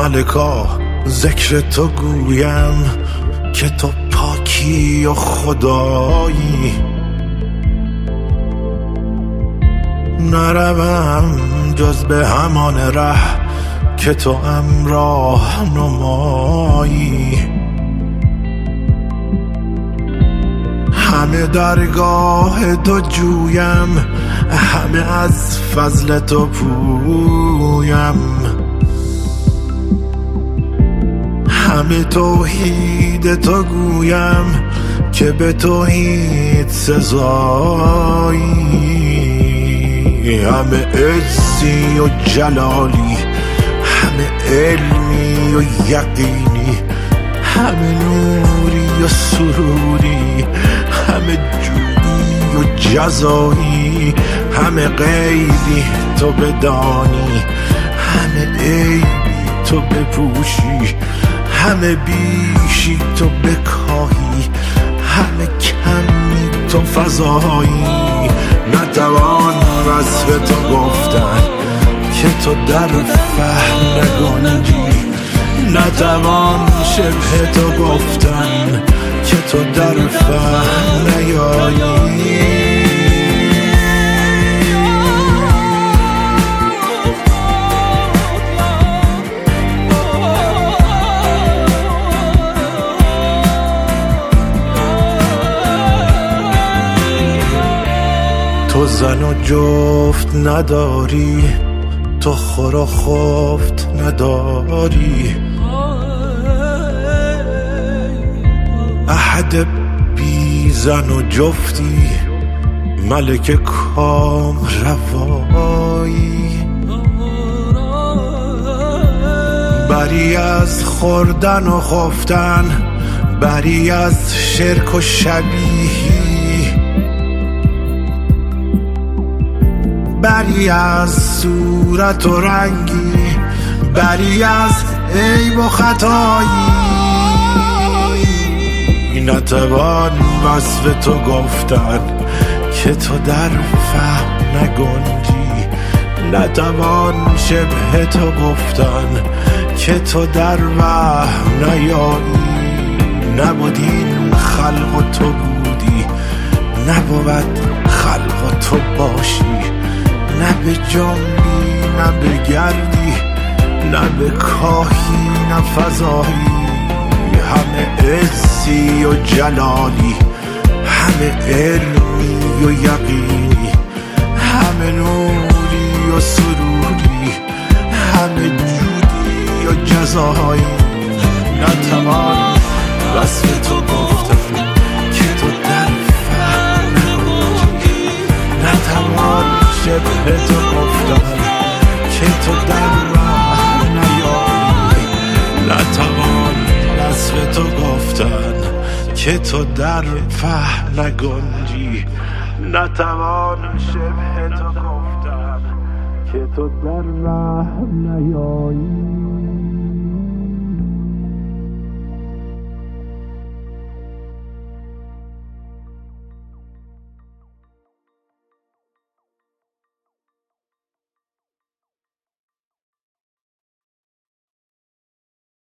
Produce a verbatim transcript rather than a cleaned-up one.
ملکا ذکر تو گویم که تو پاکی و خدایی. نروم جز به همان ره که تو همراه نمایی. همه درگاه تو جویم، همه از فضل تو پویم. همه توحید تو گویم که به توحید سزایی. همه عزی و جلالی، همه علمی و یقینی، همه نوری و سروری، همه جودی و جزایی. همه غیبی تو بدانی، همه عیبی تو بپوشی، همه بیشی تو بکاهی، همه کمی تو فضایی. نتوان وصف تو گفتن که تو در فهم نگنجی، نتوان شبه تو گفتن که تو در فهم نیایی. تو زن و جفت نداری، تو خور و خفت نداری، احد بی زن و جفتی، ملک کام روایی. بری از خوردن و خفتن، بری از شرک و شبیهی، بری از صورت و رنگی، بری از عیب و خطایی. نتوان وصف تو گفتن که تو در فهم نگنجی، نتوان شبه تو گفتن که تو در وهم نیایی. نبود این خلق و تو بودی، نبود خلق و تو باشی، نه به جنبی نه به گردی، نه به کاهی نه فضایی. همه عزی و جلالی، همه علمی و یقینی، همه نوری و سروری، همه جودی و جزایی. نتوان وصف تو گفتن که تو در فهم نگنجی، نتوان شبه تو گفتن که تو در راه نیایی. نتوان وصف تو گفتن که تو در فهم نگنجی، نتوان شبه تو گفتن که تو در راه نیایی.